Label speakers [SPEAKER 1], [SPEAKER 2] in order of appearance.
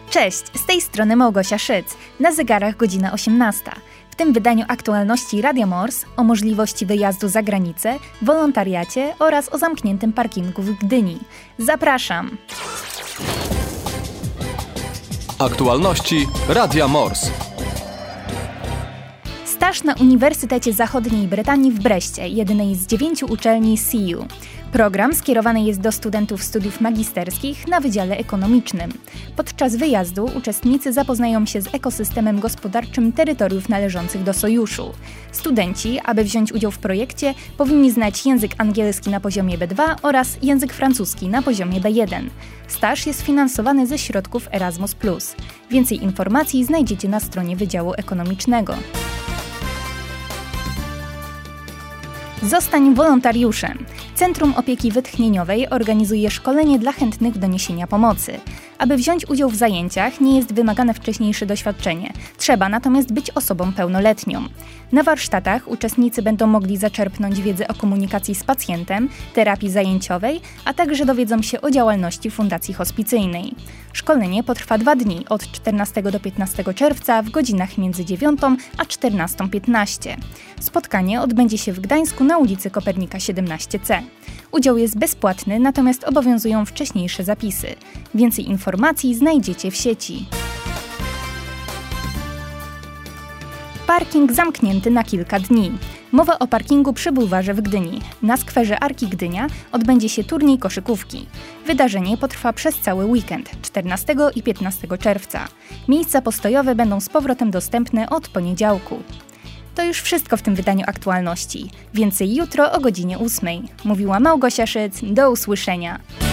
[SPEAKER 1] Cześć, z tej strony Małgosia Szyc. Na zegarach godzina 18. W tym wydaniu aktualności Radia Mors o możliwości wyjazdu za granicę, wolontariacie oraz o zamkniętym parkingu w Gdyni. Zapraszam!
[SPEAKER 2] Aktualności Radia Mors.
[SPEAKER 1] Staż na Uniwersytecie Zachodniej Brytanii w Breście, jednej z 9 uczelni CU. Program skierowany jest do studentów studiów magisterskich na Wydziale Ekonomicznym. Podczas wyjazdu uczestnicy zapoznają się z ekosystemem gospodarczym terytoriów należących do Sojuszu. Studenci, aby wziąć udział w projekcie, powinni znać język angielski na poziomie B2 oraz język francuski na poziomie B1. Staż jest finansowany ze środków Erasmus+. Więcej informacji znajdziecie na stronie Wydziału Ekonomicznego. Zostań wolontariuszem. Centrum Opieki Wytchnieniowej organizuje szkolenie dla chętnych do niesienia pomocy. Aby wziąć udział w zajęciach, nie jest wymagane wcześniejsze doświadczenie. Trzeba natomiast być osobą pełnoletnią. Na warsztatach uczestnicy będą mogli zaczerpnąć wiedzę o komunikacji z pacjentem, terapii zajęciowej, a także dowiedzą się o działalności Fundacji Hospicyjnej. Szkolenie potrwa 2 dni, od 14 do 15 czerwca w godzinach między 9 a 14:15. Spotkanie odbędzie się w Gdańsku na ulicy Kopernika 17C. Udział jest bezpłatny, natomiast obowiązują wcześniejsze zapisy. Więcej informacji znajdziecie w sieci. Parking zamknięty na kilka dni. Mowa o parkingu przy bulwarze w Gdyni. Na skwerze Arki Gdynia odbędzie się turniej koszykówki. Wydarzenie potrwa przez cały weekend, 14 i 15 czerwca. Miejsca postojowe będą z powrotem dostępne od poniedziałku. To już wszystko w tym wydaniu aktualności. Więcej jutro o godzinie 8. Mówiła Małgosia Szyc. Do usłyszenia.